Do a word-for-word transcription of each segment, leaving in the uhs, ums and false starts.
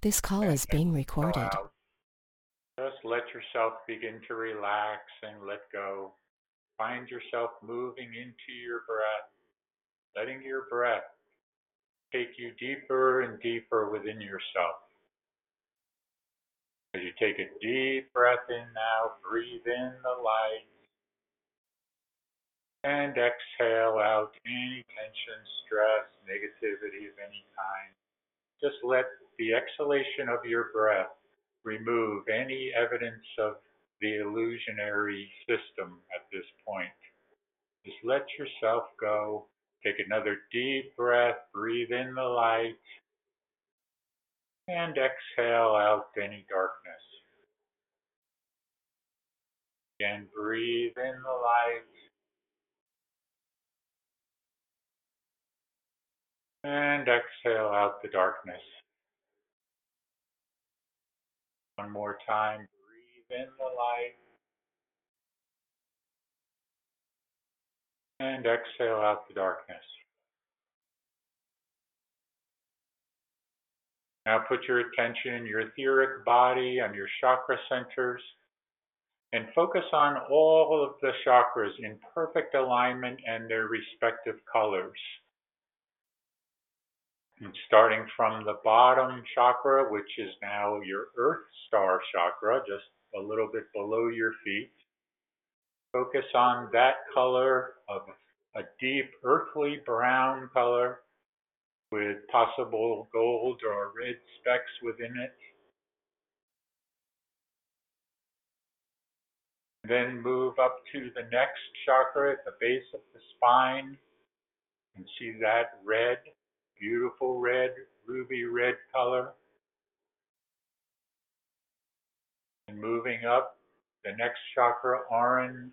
This call and is being exhale recorded. out. Just let yourself begin to relax and let go. Find yourself moving into your breath, letting your breath take you deeper and deeper within yourself. As you take a deep breath in now, breathe in the light and exhale out any tension, stress, negativity of any kind. Just let the exhalation of your breath remove any evidence of the illusionary system at this point. Just let yourself go. Take another deep breath, breathe in the light, and exhale out any darkness. Again, breathe in the light, and exhale out the darkness. One more time, breathe in the light, and exhale out the darkness. Now put your attention in your etheric body, on your chakra centers, and focus on all of the chakras in perfect alignment and their respective colors. And starting from the bottom chakra, which is now your Earth Star chakra, just a little bit below your feet, focus on that color of a deep earthly brown color with possible gold or red specks within it. Then move up to the next chakra at the base of the spine and see that red, beautiful red, ruby red color. And moving up, the next chakra, orange.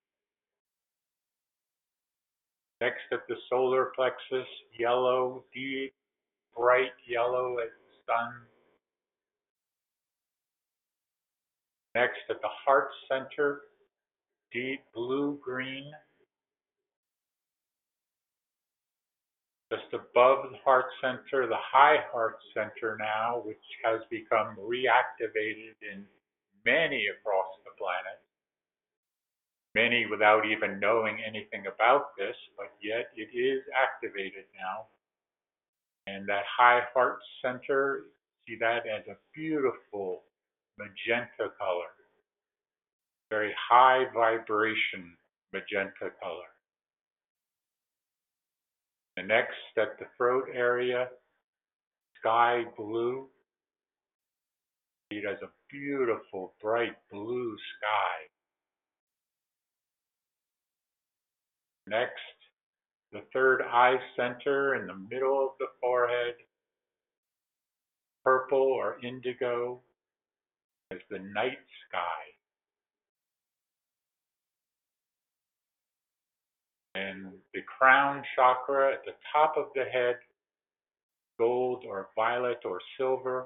Next at the solar plexus, yellow, deep, bright yellow as the sun. Next at the heart center, deep blue-green. Just above the heart center, the high heart center now, which has become reactivated in many across the planet. Many without even knowing anything about this, but yet it is activated now. And that high heart center, see that as a beautiful magenta color. Very high vibration magenta color. The next at the throat area, sky blue. See it as a beautiful bright blue sky. Next, the third eye center in the middle of the forehead, purple or indigo as the night sky. And the crown chakra at the top of the head, gold or violet or silver.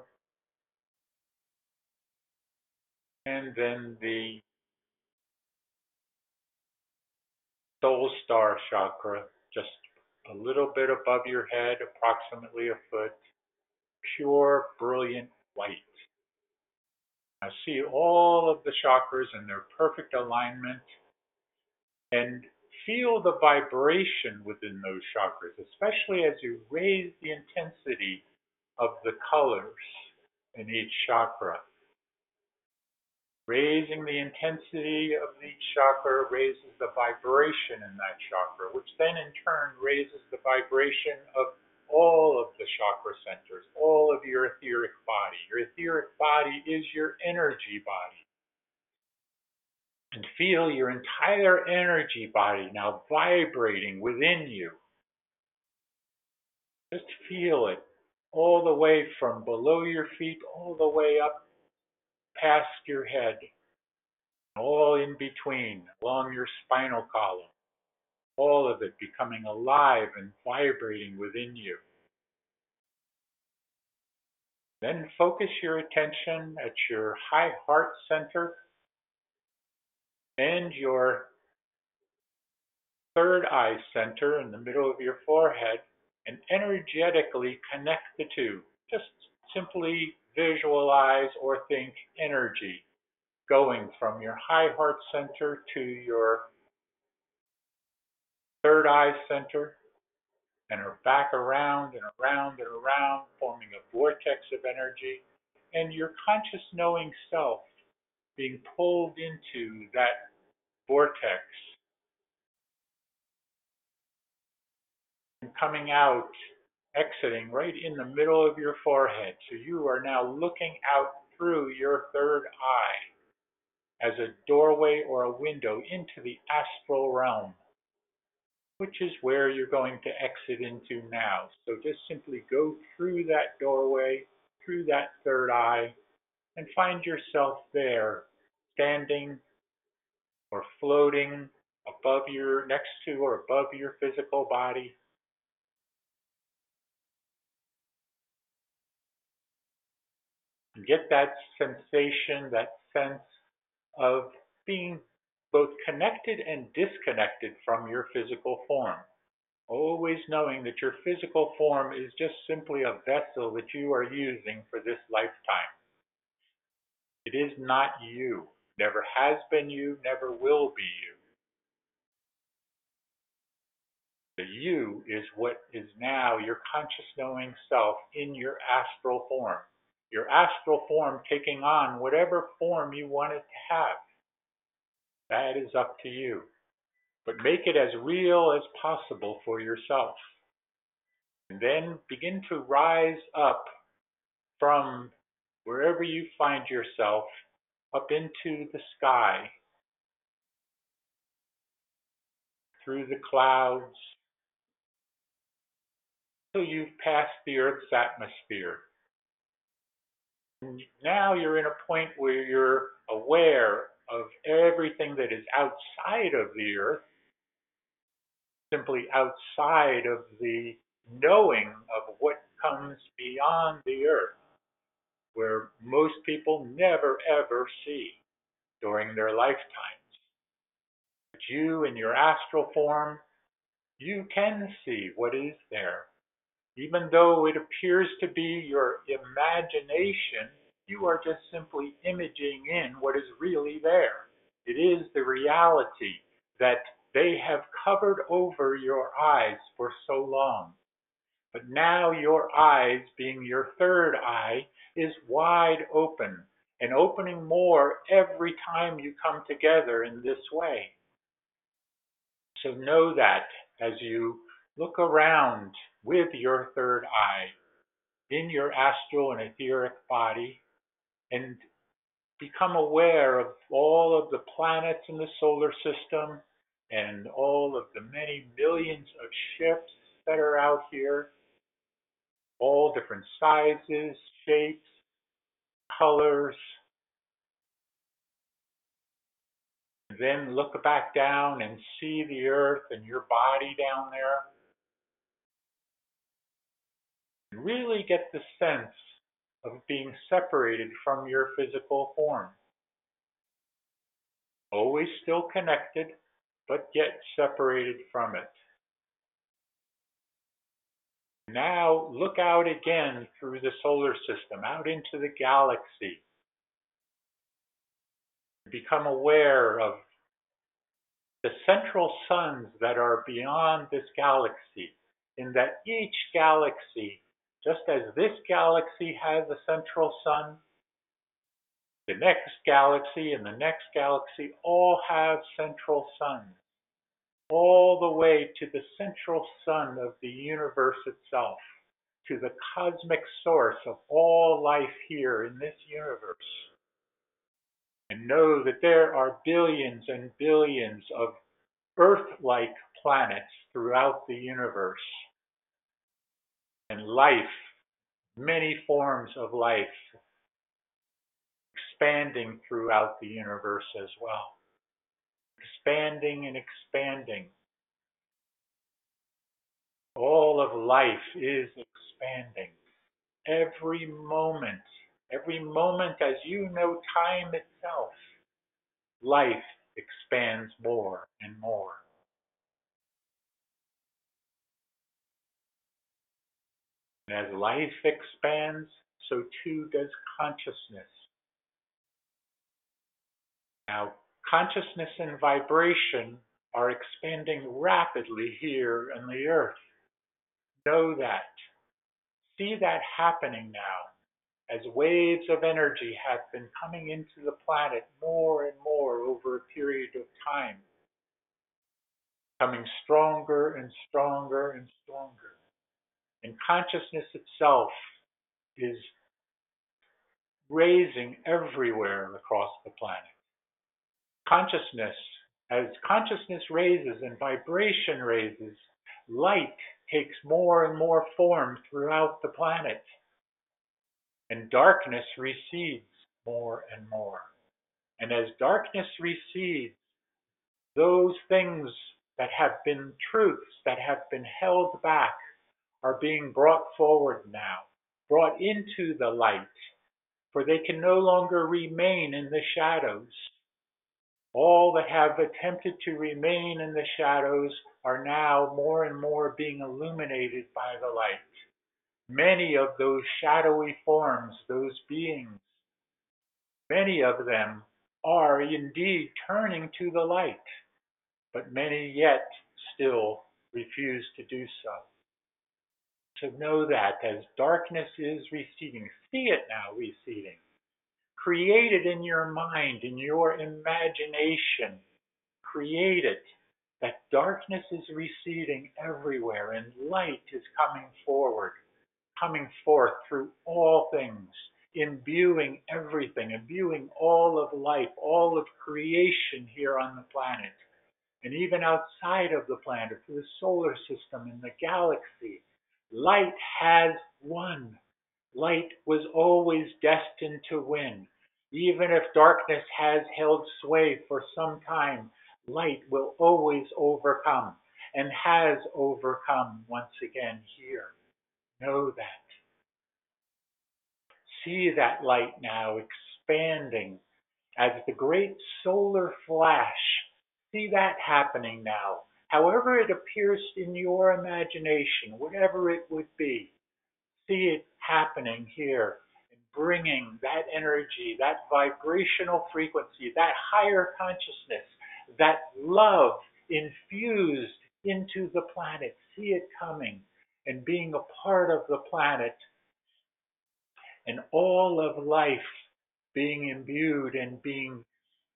And then the soul star chakra, just a little bit above your head, approximately a foot, pure, brilliant white. Now see all of the chakras in their perfect alignment and feel the vibration within those chakras, especially as you raise the intensity of the colors in each chakra. Raising the intensity of each chakra raises the vibration in that chakra, which then in turn raises the vibration of all of the chakra centers, all of your etheric body. Your etheric body is your energy body. And feel your entire energy body now vibrating within you. Just feel it all the way from below your feet, all the way up past your head, all in between, along your spinal column. All of it becoming alive and vibrating within you. Then focus your attention at your high heart center and your third eye center in the middle of your forehead and energetically connect the two. Just simply visualize or think energy going from your high heart center to your third eye center and are back around and around and around, forming a vortex of energy, and your conscious knowing self being pulled into that vortex and coming out, exiting right in the middle of your forehead. So you are now looking out through your third eye as a doorway or a window into the astral realm, which is where you're going to exit into now. So just simply go through that doorway, through that third eye, and find yourself there, standing or floating above your, next to or above your physical body. And get that sensation, that sense of being both connected and disconnected from your physical form. Always knowing that your physical form is just simply a vessel that you are using for this lifetime. It is not you. Never has been you, never will be you. The you is what is now your conscious knowing self in your astral form. Your astral form taking on whatever form you want it to have. That is up to you. But make it as real as possible for yourself. And then begin to rise up from wherever you find yourself up into the sky, through the clouds, till you've passed the Earth's atmosphere. And now you're in a point where you're aware of everything that is outside of the Earth, simply outside of the knowing of what comes beyond the Earth, where most people never ever see during their lifetimes. But you in your astral form, you can see what is there. Even though it appears to be your imagination, you are just simply imaging in what is really there. It is the reality that they have covered over your eyes for so long. But now your eyes, being your third eye, is wide open and opening more every time you come together in this way. So know that as you look around with your third eye in your astral and etheric body and become aware of all of the planets in the solar system and all of the many millions of ships that are out here, all different sizes, shapes, colors. Then look back down and see the Earth and your body down there. And really get the sense of being separated from your physical form. Always still connected, but yet separated from it. Now look out again through the solar system, out into the galaxy. Become aware of the central suns that are beyond this galaxy, in that each galaxy, just as this galaxy has a central sun, the next galaxy and the next galaxy all have central suns, all the way to the central sun of the universe itself, to the cosmic source of all life here in this universe. And know that there are billions and billions of Earth-like planets throughout the universe. And life, many forms of life, expanding throughout the universe as well. Expanding and expanding. All of life is expanding. Every moment, every moment as you know time itself, life expands more and more. And as life expands, so too does consciousness. Now, consciousness and vibration are expanding rapidly here on the earth. Know that. See that happening now as waves of energy have been coming into the planet more and more over a period of time, becoming stronger and stronger and stronger. And consciousness itself is raising everywhere across the planet. Consciousness, as consciousness raises and vibration raises, light takes more and more form throughout the planet. And darkness recedes more and more. And as darkness recedes, those things that have been truths, that have been held back, are being brought forward now, brought into the light, for they can no longer remain in the shadows. All that have attempted to remain in the shadows are now more and more being illuminated by the light. Many of those shadowy forms, those beings, many of them are indeed turning to the light, but many yet still refuse to do so. So know that as darkness is receding, see it now receding. Create it in your mind, in your imagination. Create it that darkness is receding everywhere and light is coming forward, coming forth through all things, imbuing everything, imbuing all of life, all of creation here on the planet, and even outside of the planet, through the solar system and the galaxy. Light has won. Light was always destined to win. Even if darkness has held sway for some time, light will always overcome and has overcome once again here. Know that. See that light now expanding as the great solar flash. See that happening now. However it appears in your imagination, whatever it would be, see it happening here, and bringing that energy, that vibrational frequency, that higher consciousness, that love infused into the planet. See it coming and being a part of the planet, and all of life being imbued and being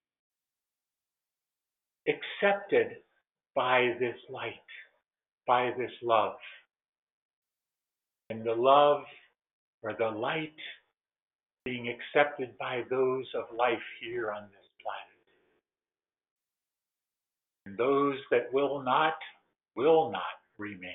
accepted by this light, by this love. And the love or the light being accepted by those of life here on this planet. And those that will not, will not remain.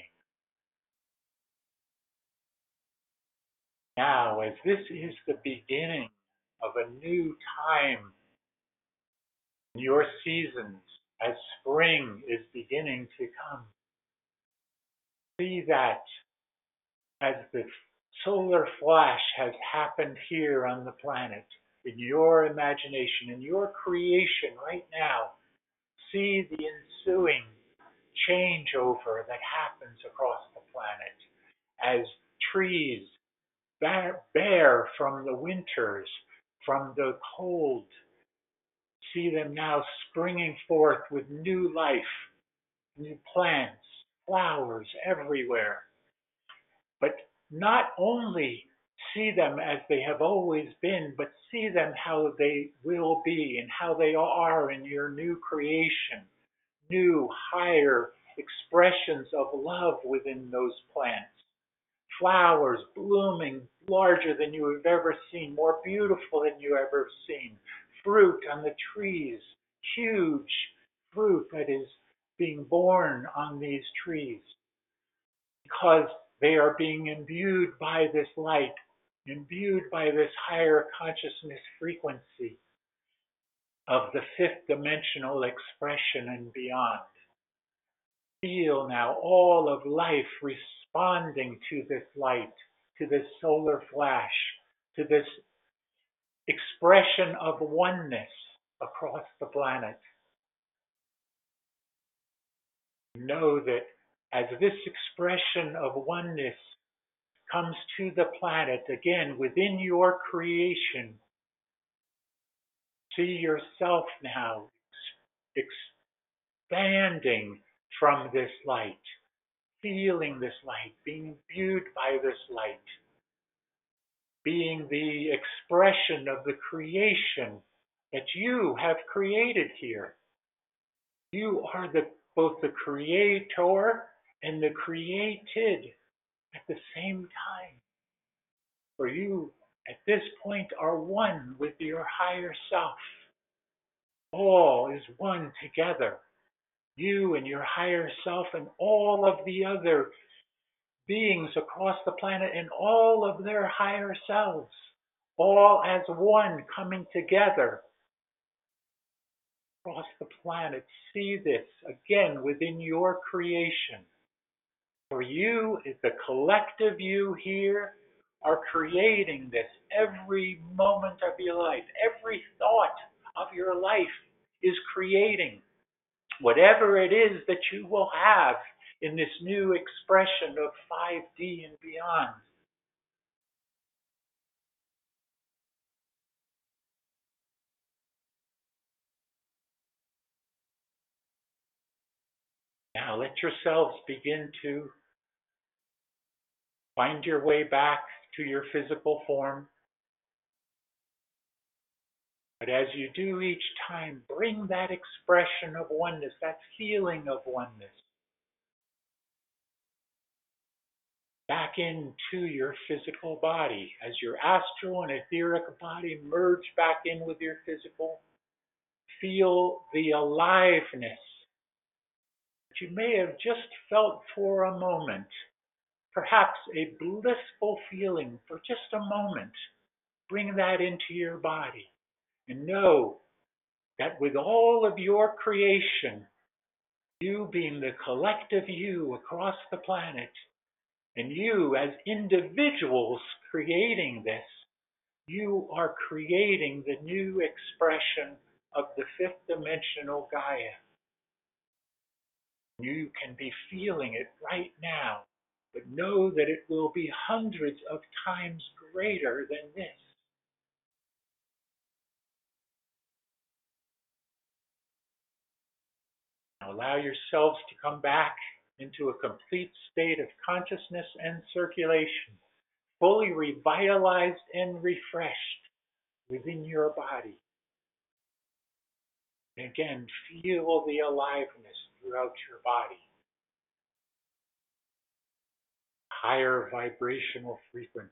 Now, as this is the beginning of a new time in your seasons, as spring is beginning to come, see that as the solar flash has happened here on the planet, in your imagination, in your creation right now, see the ensuing changeover that happens across the planet as trees bare from the winters, from the cold. See them now springing forth with new life, new plants, flowers everywhere. But not only see them as they have always been, but see them how they will be and how they are in your new creation, new, higher expressions of love within those plants. Flowers blooming larger than you have ever seen, more beautiful than you ever seen. Fruit on the trees, huge fruit that is being born on these trees, because they are being imbued by this light, imbued by this higher consciousness frequency of the fifth dimensional expression and beyond. Feel now all of life responding to this light, to this solar flash, to this expression of oneness across the planet. Know that as this expression of oneness comes to the planet. Again, within your creation, see yourself now expanding from this light, feeling this light, being imbued by this light, being the expression of the creation that you have created here. You are the, both the creator and the created at the same time. For you, at this point, are one with your higher self. All is one together. You and your higher self and all of the other beings across the planet and all of their higher selves, all as one coming together across the planet. See this again within your creation. For you, is the collective you here, are creating this every moment of your life. Every thought of your life is creating whatever it is that you will have in this new expression of five D and beyond. Now let yourselves begin to find your way back to your physical form. But as you do each time, bring that expression of oneness, that feeling of oneness, back into your physical body. As your astral and etheric body merge back in with your physical, feel the aliveness that you may have just felt for a moment, perhaps a blissful feeling for just a moment. Bring that into your body and know that with all of your creation, you being the collective you across the planet, and you as individuals creating this, you are creating the new expression of the fifth dimensional Gaia. You can be feeling it right now, but know that it will be hundreds of times greater than this. Now allow yourselves to come back into a complete state of consciousness and circulation, fully revitalized and refreshed within your body. And again, feel the aliveness throughout your body. Higher vibrational frequency.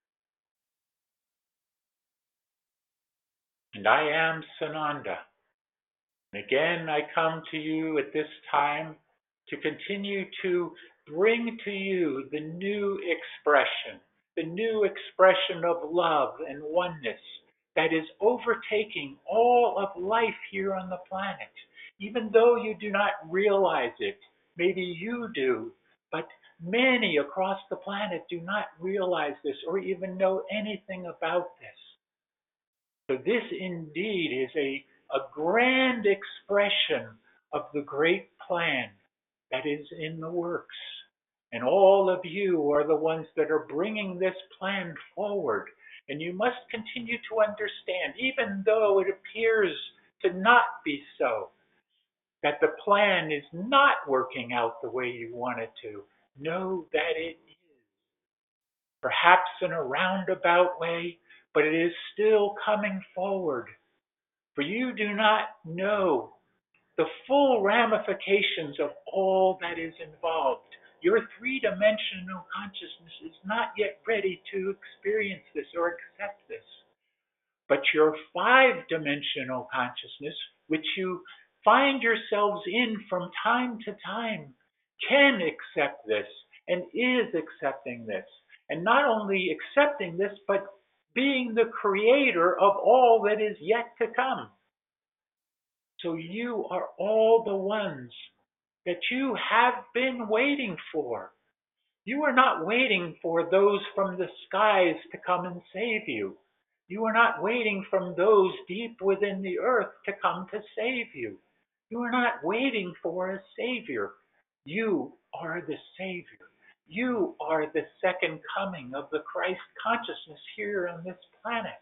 And I am Sananda. And again, I come to you at this time to continue to bring to you the new expression, the new expression of love and oneness that is overtaking all of life here on the planet. Even though you do not realize it, maybe you do, but many across the planet do not realize this or even know anything about this. So this indeed is a, a grand expression of the great plan that is in the works. And all of you are the ones that are bringing this plan forward. And you must continue to understand, even though it appears to not be so, that the plan is not working out the way you want it to. Know that it is. Perhaps in a roundabout way, but it is still coming forward. For you do not know the full ramifications of all that is involved. Your three-dimensional consciousness is not yet ready to experience this or accept this. But your five-dimensional consciousness, which you find yourselves in from time to time, can accept this and is accepting this. And not only accepting this, but being the creator of all that is yet to come. So you are all the ones that you have been waiting for. You are not waiting for those from the skies to come and save you. You are not waiting from those deep within the earth to come to save you. You are not waiting for a savior. You are the savior. You are the second coming of the Christ consciousness here on this planet.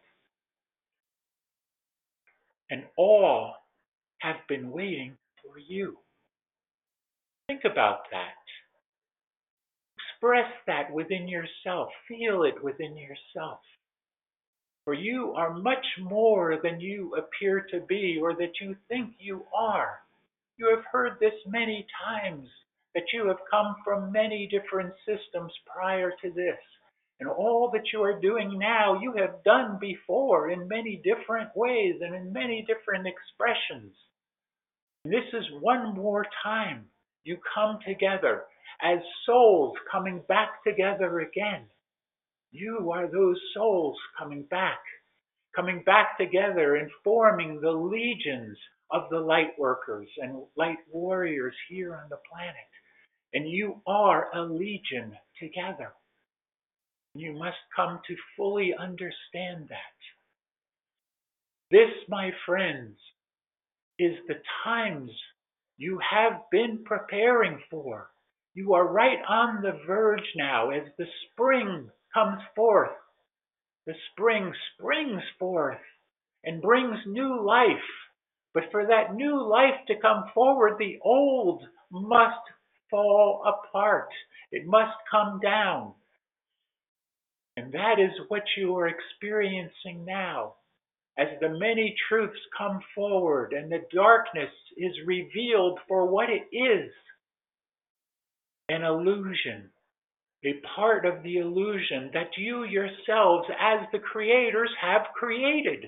And all have been waiting for you. Think about that. Express that within yourself. Feel it within yourself. For you are much more than you appear to be or that you think you are. You have heard this many times, that you have come from many different systems prior to this. And all that you are doing now, you have done before in many different ways and in many different expressions. And this is one more time you come together as souls coming back together again. You are those souls coming back, coming back together and forming the legions of the light workers and light warriors here on the planet. And you are a legion together. You must come to fully understand that. This, my friends, is the times you have been preparing for. You are right on the verge now as the spring comes forth. The spring springs forth and brings new life. But for that new life to come forward, the old must fall apart. It must come down. And that is what you are experiencing now. As the many truths come forward and the darkness is revealed for what it is, an illusion, a part of the illusion that you yourselves as the creators have created.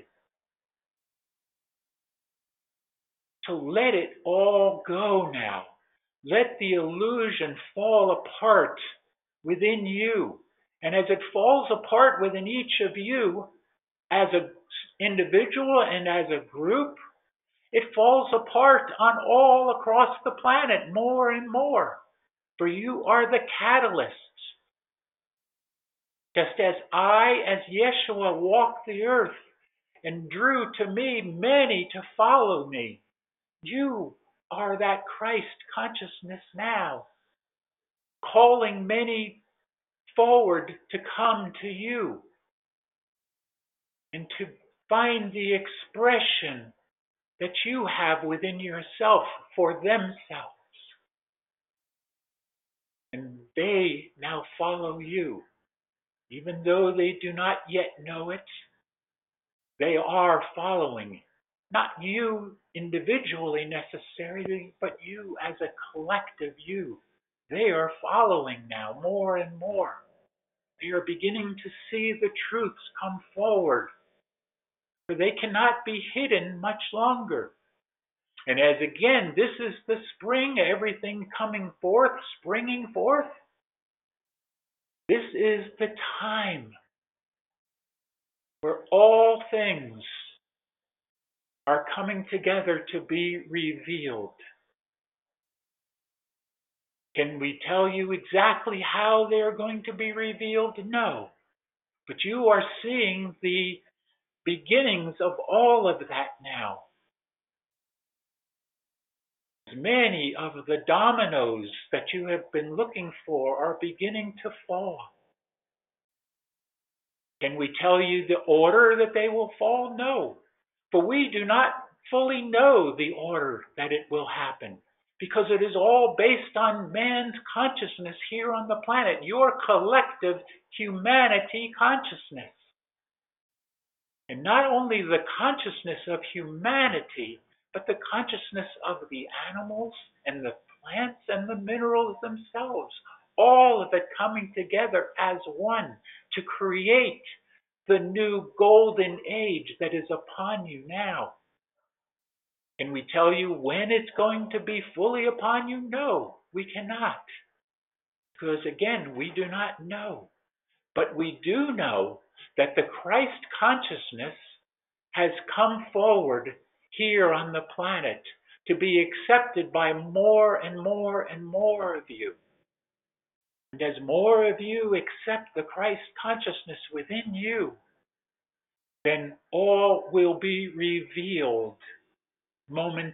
So let it all go now. Let the illusion fall apart within you. And as it falls apart within each of you, as an individual and as a group, it falls apart on all across the planet more and more. For you are the catalysts. Just as I, as Yeshua, walked the earth and drew to me many to follow me, you are that Christ consciousness now, calling many forward to come to you and to find the expression that you have within yourself for themselves. And they now follow you. Even though they do not yet know it, they are following. Not you individually necessarily, but you as a collective you. They are following now more and more. They are beginning to see the truths come forward. For they cannot be hidden much longer. And as again, this is the spring, everything coming forth, springing forth. This is the time where all things are coming together to be revealed. Can we tell you exactly how they're going to be revealed? No. But you are seeing the beginnings of all of that now. Many of the dominoes that you have been looking for are beginning to fall. Can we tell you the order that they will fall? No. For we do not fully know the order that it will happen, because it is all based on man's consciousness here on the planet, your collective humanity consciousness. And not only the consciousness of humanity, but the consciousness of the animals and the plants and the minerals themselves. All of it coming together as one to create the new golden age that is upon you now. Can we tell you when it's going to be fully upon you? No, we cannot. Because again, we do not know. But we do know that the Christ consciousness has come forward here on the planet to be accepted by more and more and more of you. And as more of you accept the Christ consciousness within you, then all will be revealed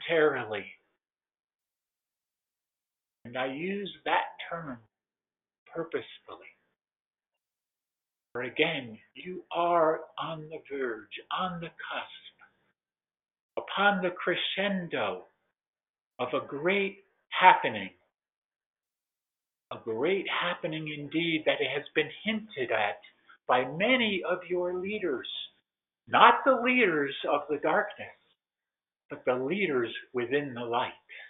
momentarily. And I use that term purposefully. For again, you are on the verge, on the cusp, upon the crescendo of a great happening. A great happening indeed that has been hinted at by many of your leaders. Not the leaders of the darkness, but the leaders within the light.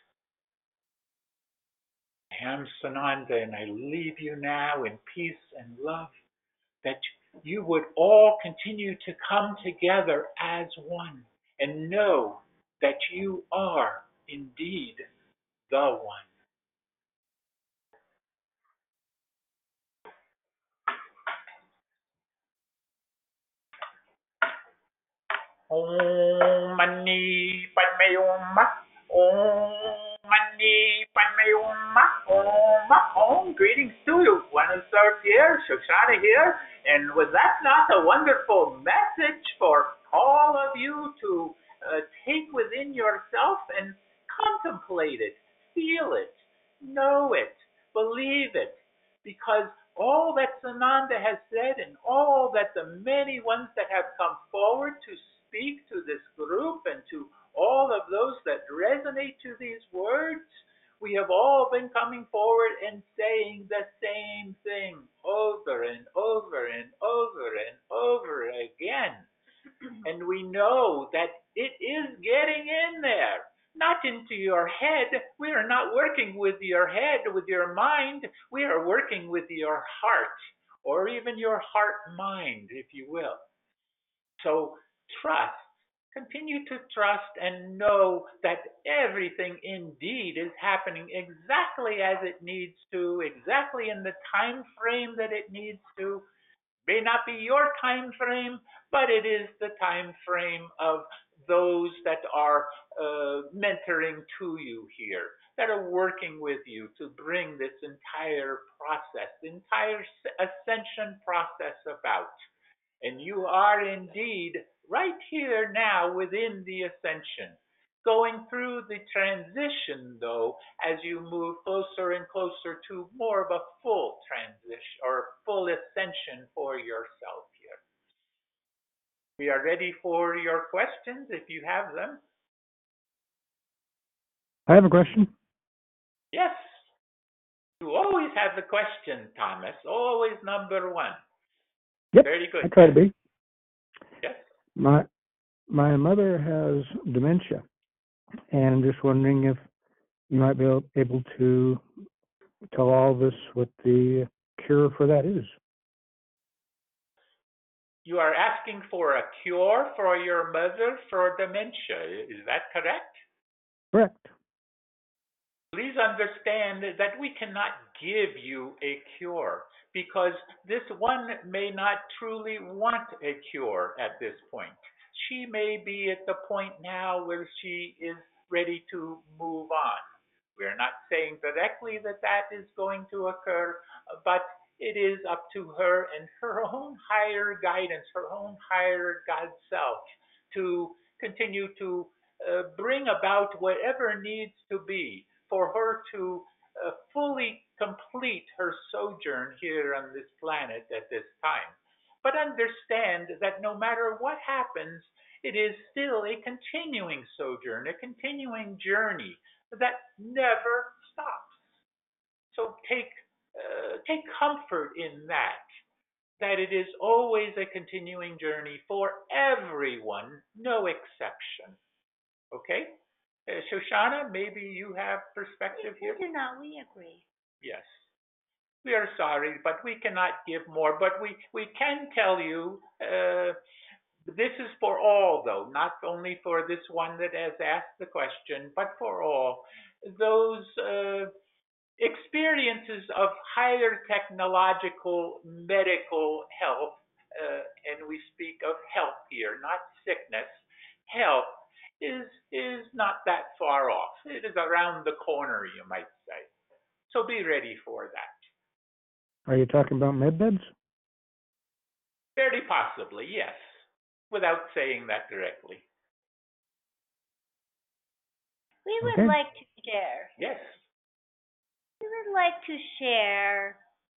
I am Sananda, and I leave you now in peace and love, that you would all continue to come together as one and know that you are indeed the one. Om Mani Padme Hum. Om Mani Padme Hum. Om. Om. Greetings to you. One of stars here, Shoshana here, and was that not a wonderful message for all of you to uh, take within yourself and contemplate it, feel it, know it, believe it, because all that Sananda has said and all that the many ones that have come forward to speak to this group and to all of those that resonate to these words, we have all been coming forward and saying the same thing over and over and over and over again. And we know that it is getting in there. Not into your head. We are not working with your head, with your mind. We are working with your heart, or even your heart mind, if you will. So trust. Continue to trust and know that everything indeed is happening exactly as it needs to, exactly in the time frame that it needs to. May not be your time frame, but it is the time frame of those that are uh, mentoring to you here, that are working with you to bring this entire process, the entire ascension process about. And you are indeed right here now within the ascension. Going through the transition, though, as you move closer and closer to more of a full transition or full ascension for yourself here. We are ready for your questions if you have them. I have a question. Yes. You always have the question, Thomas. Always number one. Yep. Very good. I try to be. Yes. My my mother has dementia, and I'm just wondering if you might be able to tell all of us what the cure for that is. You are asking for a cure for your mother for dementia. Is that correct? Correct. Please understand that we cannot give you a cure because this one may not truly want a cure at this point. She may be at the point now where she is ready to move on. We're not saying directly that that is going to occur, but it is up to her and her own higher guidance, her own higher God self to continue to uh, bring about whatever needs to be for her to uh, fully complete her sojourn here on this planet at this time. But understand that no matter what happens, it is still a continuing sojourn, a continuing journey that never stops. So take uh, take comfort in that, that it is always a continuing journey for everyone, no exception. Okay? Uh, Shoshana, maybe you have perspective we, here? We do not. We agree. Yes. We are sorry, but we cannot give more. But we, we can tell you, uh, this is for all, though, not only for this one that has asked the question, but for all. Those uh, experiences of higher technological medical health, uh, and we speak of health here, not sickness, health is is not that far off. It is around the corner, you might say. So be ready for that. Are you talking about med beds? Very possibly, yes, without saying that directly. We would Okay. like to share. Yes. We would like to share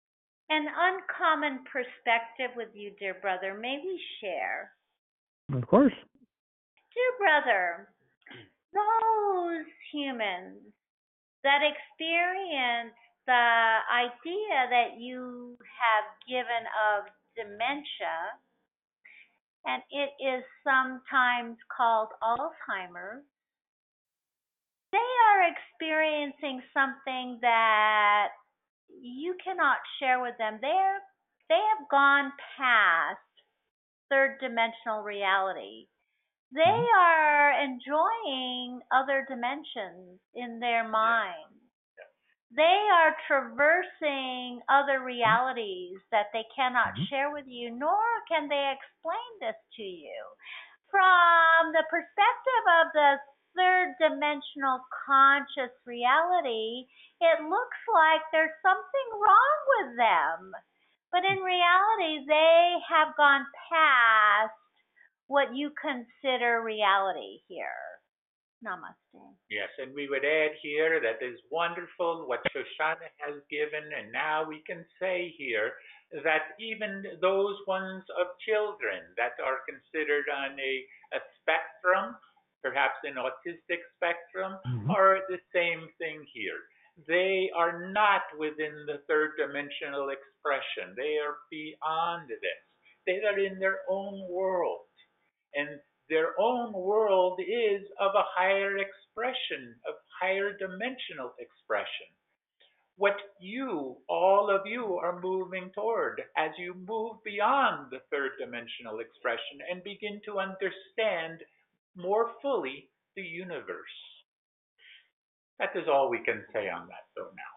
an uncommon perspective with you, dear brother. May we share? Of course. Dear brother, those humans that experience the idea that you have given of dementia, and it is sometimes called Alzheimer's, they are experiencing something that you cannot share with them. They're they have gone past third dimensional reality. They Mhm. are enjoying other dimensions in their mind. They are traversing other realities that they cannot Mhm. share with you, nor can they explain this to you. From the perspective of the third dimensional conscious reality, it looks like there's something wrong with them. But in reality, they have gone past what you consider reality here. Namaste. Yes, and we would add here that is wonderful what Shoshana has given, and now we can say here that even those ones of children that are considered on a, a spectrum, perhaps an autistic spectrum, Mhm. are the same thing here. They are not within the third dimensional expression. They are beyond this. They are in their own world. And their own world is of a higher expression, of higher dimensional expression. What you, all of you, are moving toward as you move beyond the third dimensional expression and begin to understand more fully the universe. That is all we can say on that though now.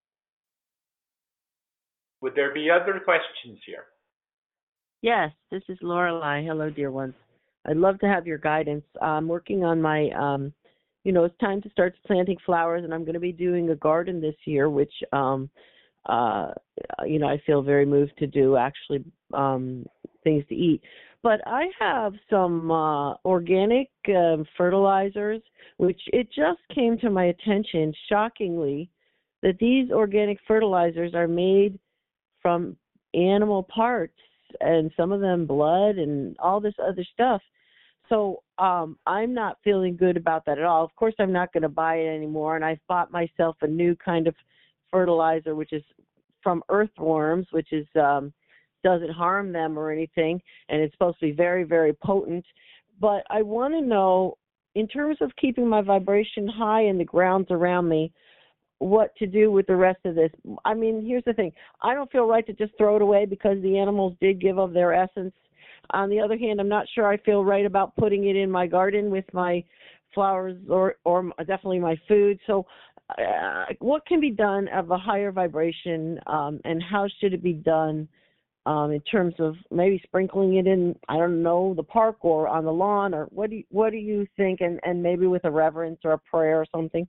Would there be other questions here? Yes, this is Lorelei. Hello, dear ones. I'd love to have your guidance. I'm working on my, um, you know, it's time to start planting flowers, and I'm going to be doing a garden this year, which, um, uh, you know, I feel very moved to do, actually, um, things to eat. But I have some uh, organic um, fertilizers, which it just came to my attention, shockingly, that these organic fertilizers are made from animal parts, and some of them blood and all this other stuff. So um I'm not feeling good about that at all. Of course, I'm not going to buy it anymore, and I've bought myself a new kind of fertilizer, which is from earthworms, which is um doesn't harm them or anything, and it's supposed to be very, very potent. But I want to know, in terms of keeping my vibration high in the grounds around me, what to do with the rest of this. I mean, here's the thing. I don't feel right to just throw it away because the animals did give of their essence. On the other hand, I'm not sure I feel right about putting it in my garden with my flowers or, or definitely my food. So uh, what can be done of a higher vibration, um, and how should it be done um, in terms of maybe sprinkling it in, I don't know, the park or on the lawn, or what do you, what do you think, and, and maybe with a reverence or a prayer or something?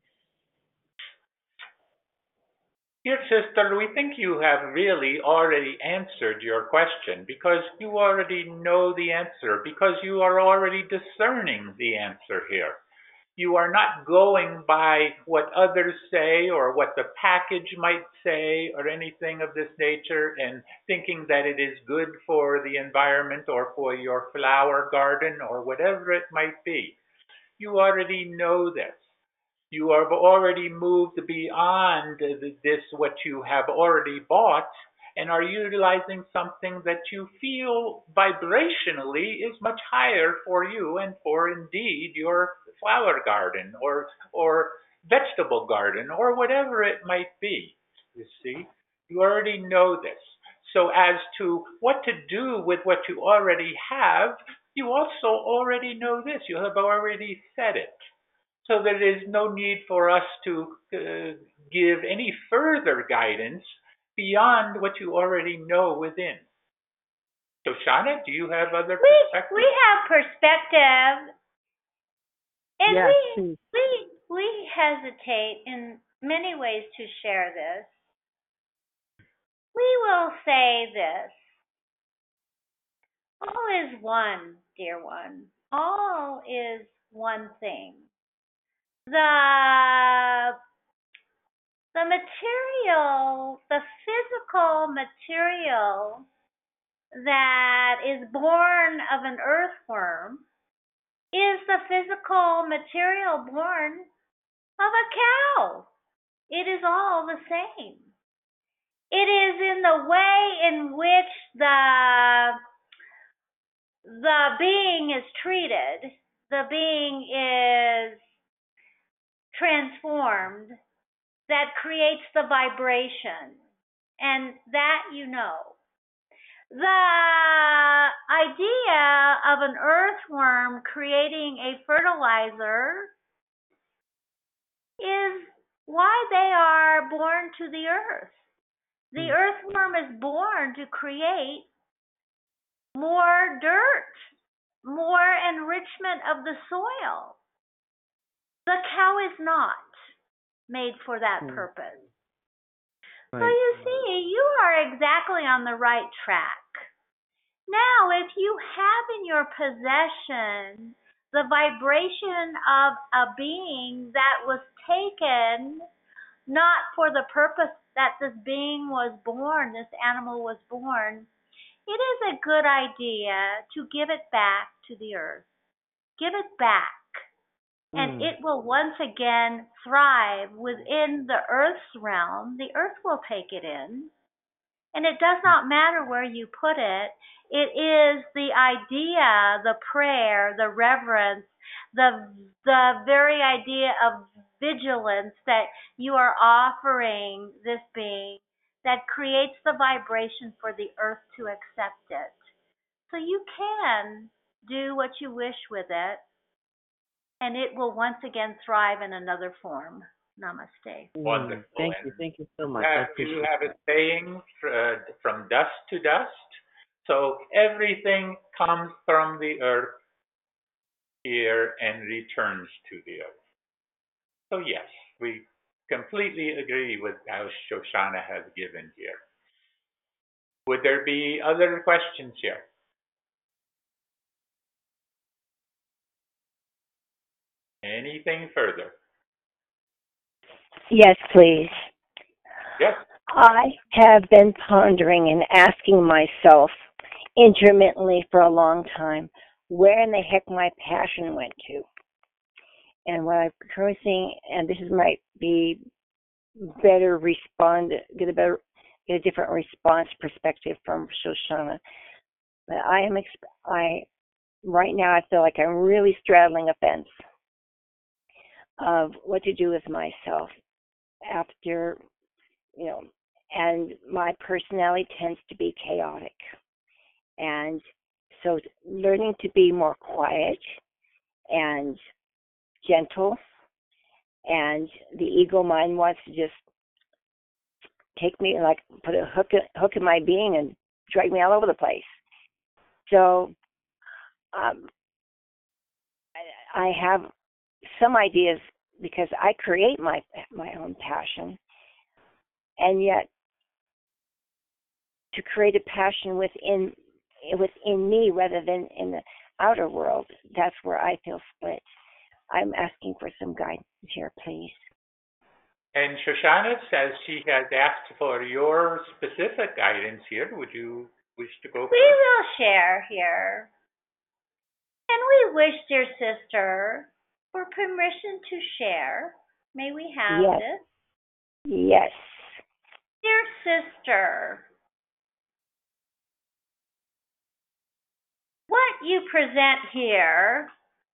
Dear sister, we think you have really already answered your question because you already know the answer, because you are already discerning the answer here. You are not going by what others say or what the package might say or anything of this nature and thinking that it is good for the environment or for your flower garden or whatever it might be. You already know this. You have already moved beyond this, what you have already bought, and are utilizing something that you feel vibrationally is much higher for you and for indeed your flower garden or or vegetable garden or whatever it might be. You see, you already know this. So as to what to do with what you already have, you also already know this. You have already said it. So there is no need for us to uh, give any further guidance beyond what you already know within. So, Shauna, do you have other We perspectives? we have perspective, and Yes, we please. we we hesitate in many ways to share this. We will say this: all is one, dear one. All is one thing. The the material, the physical material that is born of an earthworm is the physical material born of a cow. It is all the same. It is in the way in which the the being is treated, the being is transformed, that creates the vibration. And that you know. The idea of an earthworm creating a fertilizer is why they are born to the earth. The earthworm is born to create more dirt, more enrichment of the soil. The cow is not made for that Mm. purpose. Right. So you see, you are exactly on the right track. Now, if you have in your possession the vibration of a being that was taken not for the purpose that this being was born, this animal was born, it is a good idea to give it back to the earth. Give it back. And Mm. it will once again thrive within the earth's realm. The earth will take it in. And it does not matter where you put it. It is the idea, the prayer, the reverence, the the very idea of vigilance that you are offering this being that creates the vibration for the earth to accept it. So you can do what you wish with it, and it will once again thrive in another form. Namaste. Mm. Wonderful. Thank And you. Thank you so much. I that appreciate you it. have a saying, uh, from dust to dust. So everything comes from the earth here and returns to the earth. So yes, we completely agree with how Shoshana has given here. Would there be other questions here? Anything further? Yes, please. Yes. I have been pondering and asking myself intermittently for a long time where in the heck my passion went to. And what I'm currently seeing, and this is might be better respond, get a better, get a different response perspective from Shoshana. But I am, I right now I feel like I'm really straddling a fence of what to do with myself after, you know, and my personality tends to be chaotic. And so learning to be more quiet and gentle, and the ego mind wants to just take me, like put a hook, hook in my being and drag me all over the place. So um, I, I have some ideas because I create my my own passion, and yet to create a passion within within me rather than in the outer world, that's where I feel split. I'm asking for some guidance here, please. And Shoshana says she has asked for your specific guidance here. Would you wish to go We first? will share here. And we wish, dear sister, for permission to share. May we have Yes. this? Yes. Dear sister, what you present here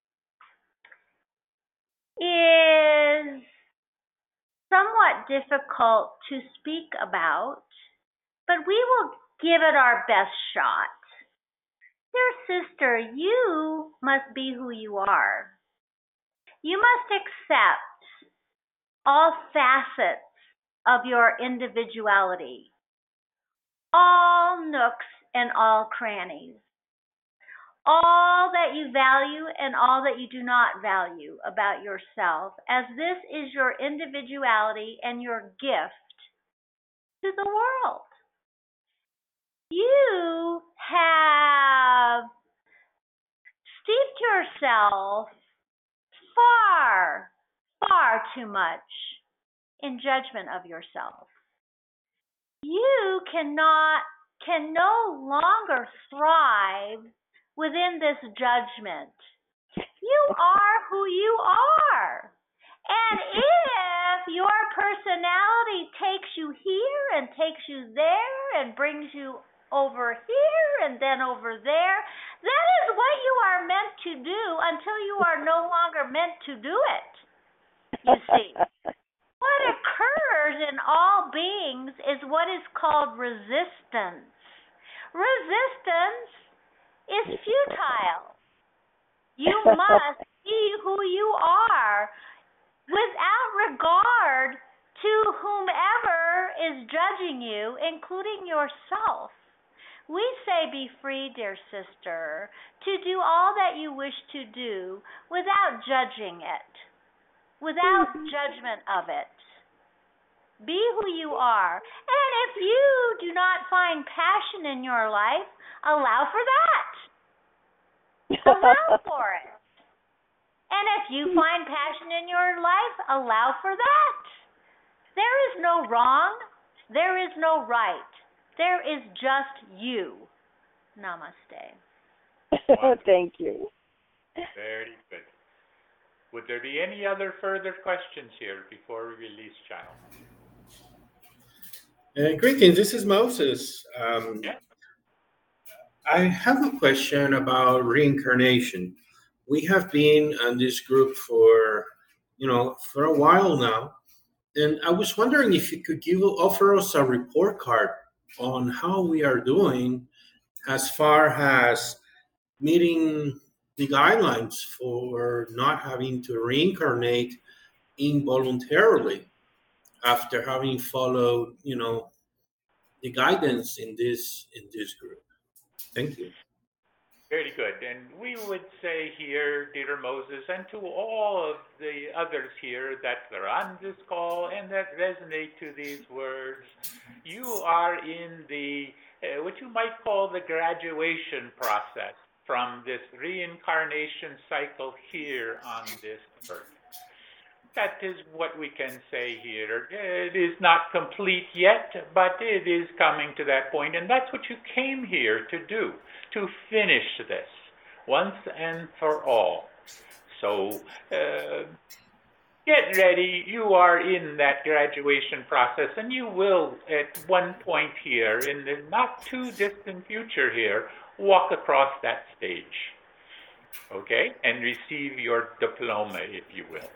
is somewhat difficult to speak about, but we will give it our best shot. Dear sister, you must be who you are. You must accept all facets of your individuality, all nooks and all crannies, all that you value and all that you do not value about yourself, as this is your individuality and your gift to the world. You have steeped yourself far, far too much in judgment of yourself. You cannot, can no longer thrive within this judgment. You are who you are. And if your personality takes you here and takes you there and brings you over here and then over there, that is what you are meant to do until you are no longer meant to do it. You see, what occurs in all beings is what is called resistance. Resistance is futile. You must be who you are without regard to whomever is judging you, including yourself. We say be free, dear sister, to do all that you wish to do without judging it, without judgment of it. Be who you are. And if you do not find passion in your life, allow for that. Allow for it. And if you find passion in your life, allow for that. There is no wrong. There is no right. There is just you. Namaste. Thank you. Very good. Would there be any other further questions here before we release channel? Uh, greetings, this is Moses. Um, yeah. I have a question about reincarnation. We have been on this group for, you know, for a while now, and I was wondering if you could give offer us a report card on how we are doing as far as meeting the guidelines for not having to reincarnate involuntarily after having followed, you know, the guidance in this in this group. Thank you. Very good. And we would say here, dear Moses, and to all of the others here that are on this call and that resonate to these words, you are in the, uh, what you might call the graduation process from this reincarnation cycle here on this earth. That is what we can say here. It is not complete yet, but it is coming to that point, and that's what you came here to do, to finish this once and for all. So uh, get ready. You are in that graduation process, and you will, at one point here, in the not too distant future here, walk across that stage, okay, and receive your diploma, if you will.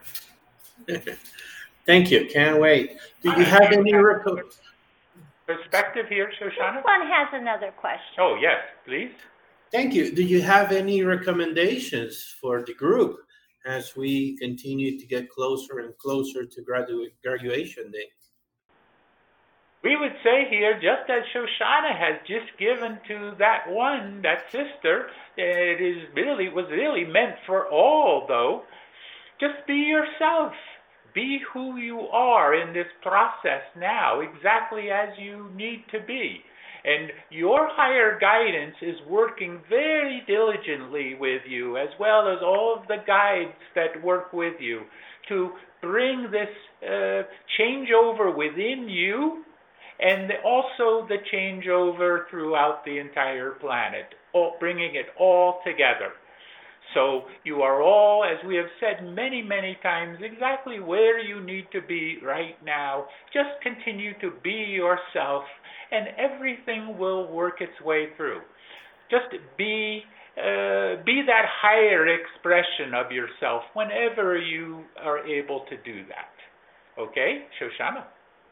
Thank you. Can't wait. Do you have any rec- perspective here, Shoshana? This one has another question. Oh, yes, please. Thank you. Do you have any recommendations for the group as we continue to get closer and closer to gradu- graduation day? We would say here, just as Shoshana has just given to that one, that sister, it is really was really meant for all, though. Just be yourself. Be who you are in this process now, exactly as you need to be. And your higher guidance is working very diligently with you, as well as all of the guides that work with you, to bring this uh, changeover within you, and also the changeover throughout the entire planet, all, bringing it all together. So you are all, as we have said many, many times, exactly where you need to be right now. Just continue to be yourself, and everything will work its way through. Just be, uh, be that higher expression of yourself whenever you are able to do that. Okay, Shoshana?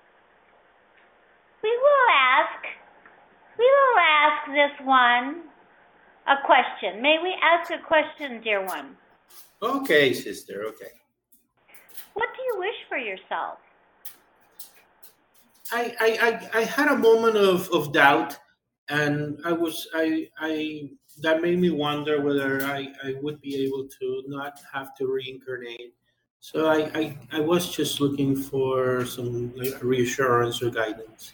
We will ask, we will ask this one a question. May we ask a question, dear one? Okay, sister. Okay. What do you wish for yourself? I I, I, I had a moment of, of doubt, and I was I I that made me wonder whether I, I would be able to not have to reincarnate. So I, I, I was just looking for some reassurance or guidance.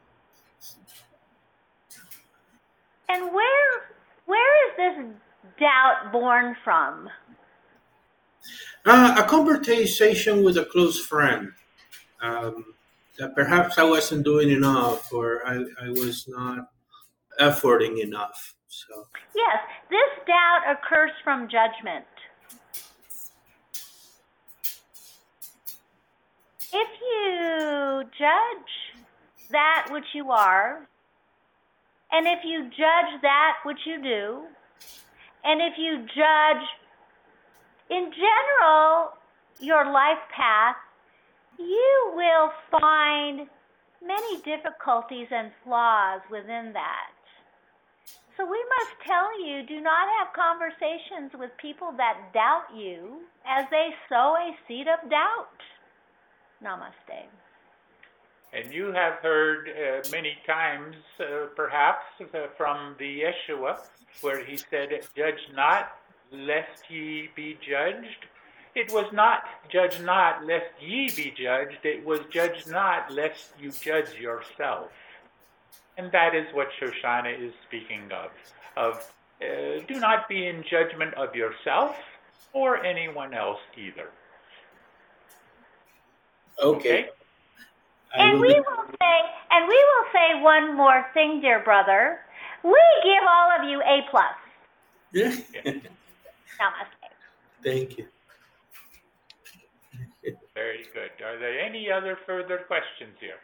And where where is this doubt born from? Uh, a conversation with a close friend. um, that perhaps I wasn't doing enough, or I, I was not efforting enough. So Yes, this doubt occurs from judgment. If you judge that which you are, and if you judge that which you do, and if you judge in general your life path, you will find many difficulties and flaws within that. So we must tell you, do not have conversations with people that doubt you, as they sow a seed of doubt. Namaste. And you have heard uh, many times, uh, perhaps, uh, from the Yeshua, where he said, "Judge not, lest ye be judged." It was not, "Judge not, lest ye be judged." It was, "Judge not, lest you judge yourself." And that is what Shoshana is speaking of, of uh, do not be in judgment of yourself or anyone else either. okay. Okay? I And will we be- will say, and we will say one more thing, dear brother. We give all of you A plus. Yeah. Namaste. Thank you. Very good. Are there any other further questions here?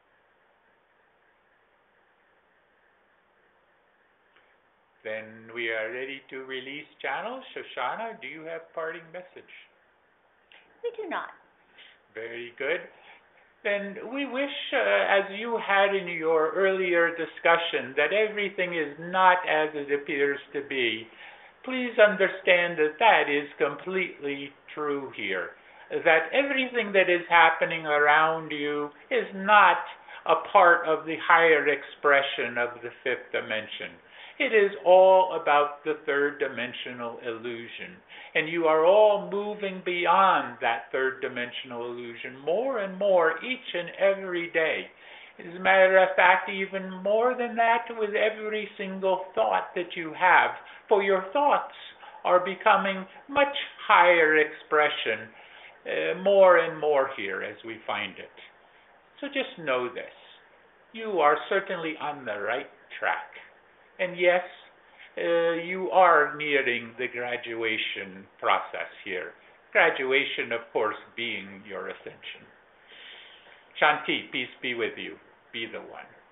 Then we are ready to release channels. Shoshana, do you have parting message? We do not. Very good. Then we wish, uh, as you had in your earlier discussion, that everything is not as it appears to be. Please understand that that is completely true here. That everything that is happening around you is not a part of the higher expression of the fifth dimension. It is all about the third dimensional illusion. And you are all moving beyond that third dimensional illusion more and more each and every day. As a matter of fact, even more than that with every single thought that you have. For your thoughts are becoming much higher expression, uh, more and more here as we find it. So just know this. You are certainly on the right track. And yes, uh, you are nearing the graduation process here. Graduation, of course, being your ascension. Shanti, peace be with you. Be the one.